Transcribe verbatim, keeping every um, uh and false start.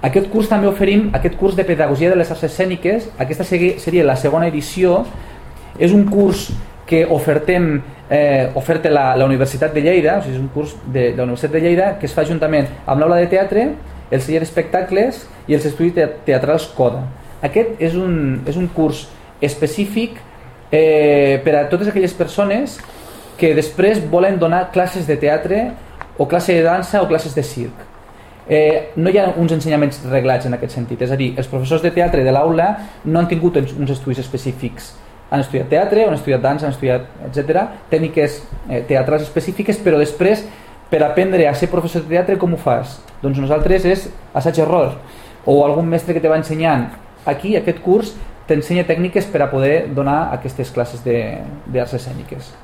Aquest curs també oferim aquest curs de pedagogia de les arts escèniques. Aquesta seria la segona edició. És un curs que ofertem eh, oferta la, la Universitat de Lleida, o sigui, és un curs de, de la Universitat de Lleida que es fa juntament amb l'aula de teatre, el celler d'espectacles i els estudis teatrals CODA. Aquest és un, és un curs específic eh, per a totes aquelles persones que després volen donar classes de teatre o classe de dansa o classes de circ. Eh, no hi ha uns ensenyaments reglats en aquest sentit, és a dir, els professors de teatre de l'aula no han tingut uns estudis específics, han estudiat teatre, han estudiat dansa, han estudiat, etcètera, tècniques eh, teatrals específiques, però després per aprendre a ser professor de teatre com ho fas? Doncs nosaltres és assaig-error, o algun mestre que te va ensenyant. Aquí, aquest curs, t'ensenya tècniques per a poder donar aquestes classes d'arts escèniques.